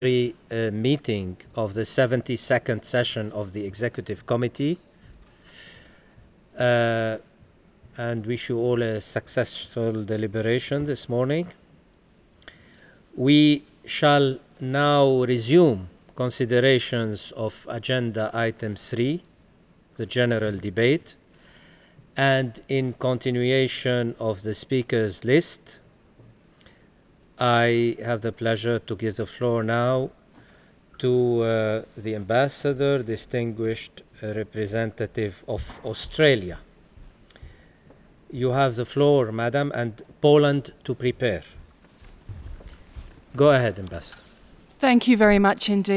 Meeting of the 72nd session of the Executive Committee, and wish you all a successful deliberation this morning. We shall now resume considerations of Agenda Item 3, the general debate, and in continuation of the speakers list, I have the pleasure to give the floor now to the Ambassador, distinguished representative of Australia. You have the floor, Madam, and Poland to prepare. Go ahead, Ambassador. Thank you very much indeed.